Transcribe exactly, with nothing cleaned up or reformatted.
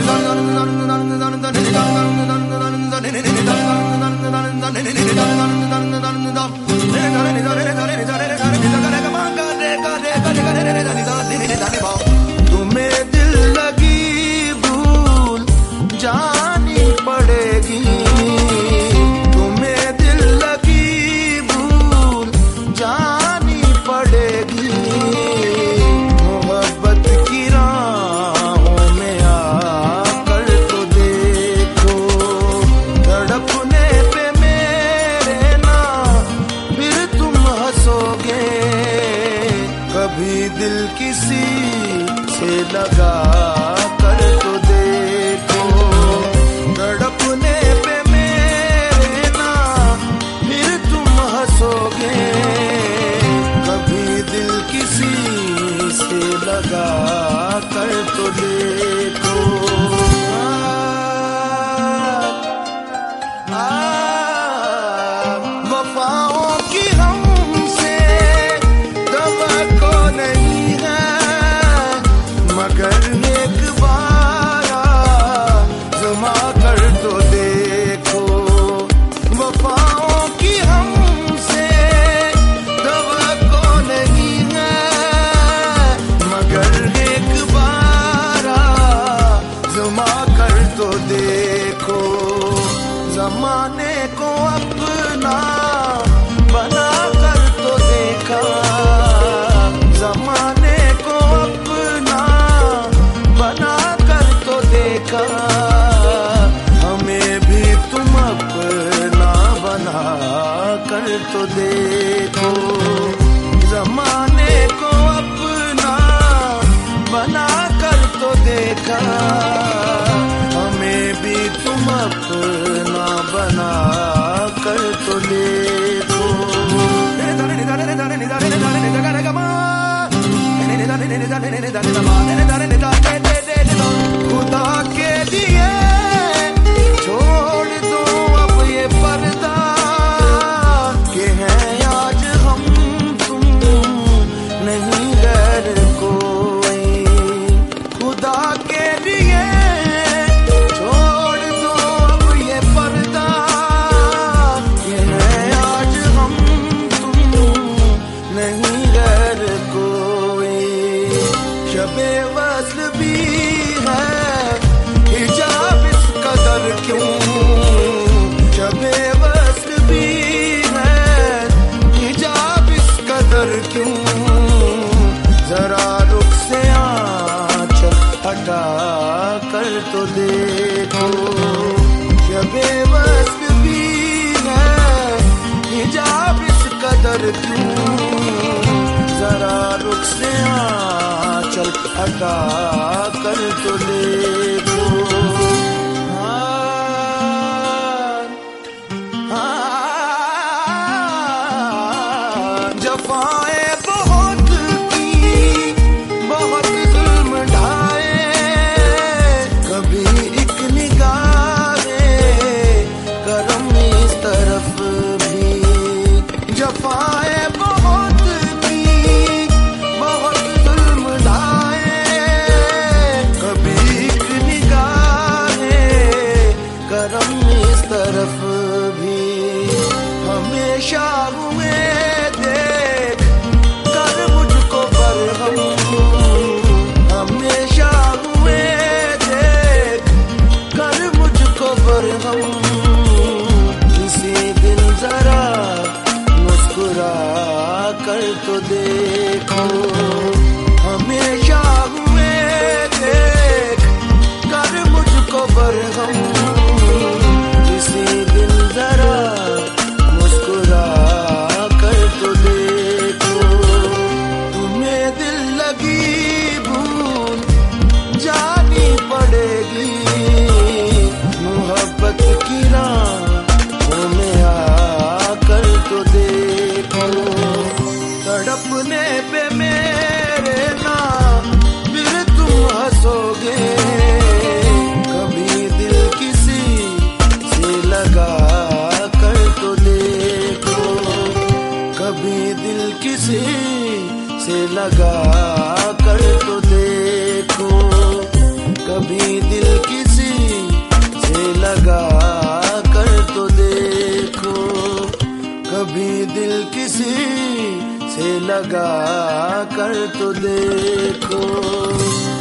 तुम्हें दिल लगी भूल जानी पड़ेगी, तुम्हें दिल लगी भूल जानी पड़ेगी। मोहब्बत की राहों में आकर तो देखो, तड़पने पे मेरे ना फिर तुम हंसोगे। कभी दिल किसी से लगा कर तो देखो, तड़पने पे मेरे ना फिर तुम हंसोगे। कभी दिल किसी से लगा कर तो देखो। आ, आ, वफाओं की हमसे तवक्को नहीं है, मगर एक बार आज़मा कर तो देखो। वफाओं की हमसे तवक्को नहीं है, मगर एक बार आज़मा कर तो देखो। ज़माने को अपना बना कर तो देखा, ज़माने को अपना बना कर तो देखा। हमें भी तुम अपना बना कर तो देखो। ज़माने को अपना बना कर तो देखा, हमें भी तुम अपना बना कर तो देखो। खुदा के लिए छोड़ दो अब ये पर्दा, के हैं आज हम तुम नहीं गैर कोई। खुदा के लिए छोड़ दो अब ये पर्दा, के हैं आज हम तुम नहीं गैर कोई। शबे वस्ल भी है हिजाब इस कदर क्यों, शबे वस्ल भी है हिजाब इस कदर क्यों। जरा रुख से आंचल हटा कर तो देखो, शबे वस्ल भी है हिजाब इस कदर क्यों। जरा रुख से आंचल हटा कर तो देखो। जफाएं बहुत की, बहुत जुल्म ढाए, कभी एक निगाहे करम इस तरफ भी। जफाएं बहुत की, बहुत जुल्म ढाए, कभी एक निगाहे करम इस तरफ भी। हमेशा हुए देख कर मुझको बरहम, हमेशा हुए देख कर मुझको बरहम। किसी दिन जरा मुस्कुरा कर तो देखो, हमेशा हुए देख कर मुझको बरहम। किसी दिन जरा मुस्कुरा कर तो देखो। तुम्हें दिल लगी भूल जानी पड़ेगी, मोहब्बत की राहों में आकर तो देखो। तड़पने पे मेरे ना फिर तुम हंसोगे। कभी दिल किसी से लगा कर तो देखो, कभी दिल किसी से लगा कर तो देखो। कभी दिल किसी से लगा कर तो देखो, कभी दिल किसी से लगा कर तो देखो।